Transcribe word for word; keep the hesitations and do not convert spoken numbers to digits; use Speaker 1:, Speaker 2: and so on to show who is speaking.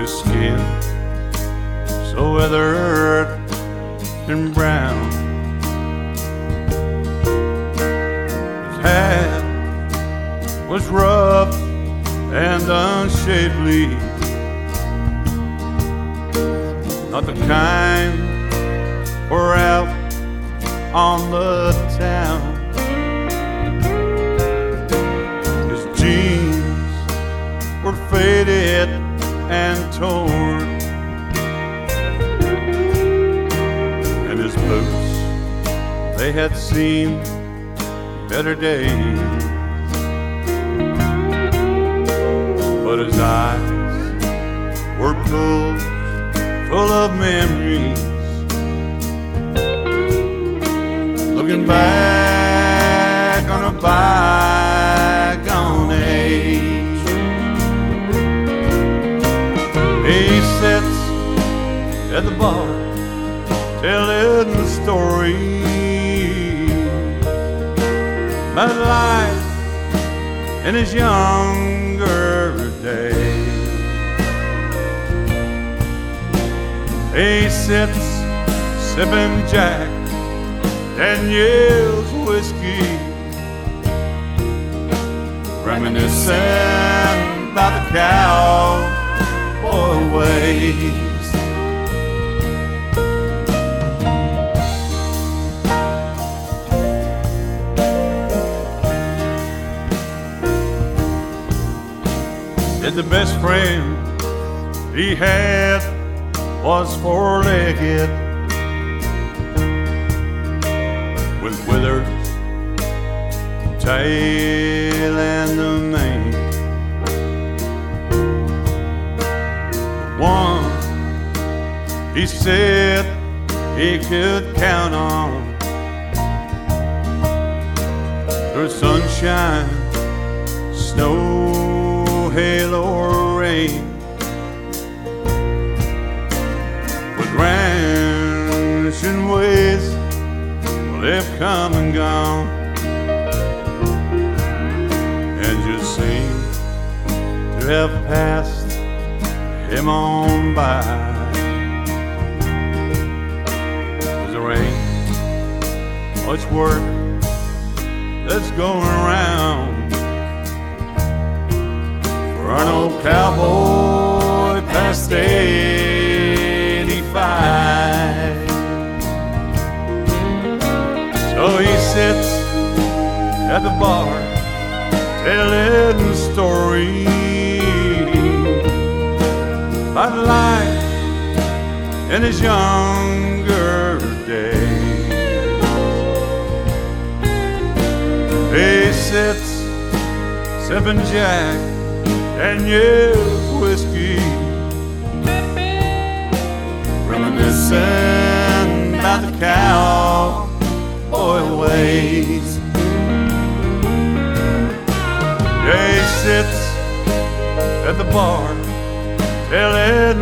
Speaker 1: his skin so weathered and brown. His hat was rough and unshapely, not the kind for out on the town. His jeans were faded and torn, and his boots, they had seen better days. But his eyes were full, full of memories, looking back on a bygone age. He sits at the bar telling the story about life in his younger days. He sits sipping Jack Daniel's whiskey, reminiscing about the cowboy ways. And the best friend he had was four-legged, with withers, tail and a mane. One he said he could count on through sunshine, snow, hail or rain. With ranching ways, well, they've come and gone, and just seem to have passed him on by. There ain't much work that's going around for an old cowboy past eighty-five. So he sits at the bar telling the story about life in his younger days. He sits sipping Jack Daniel's whiskey, reminiscing about the cowboy ways. Yeah, he sits at the bar telling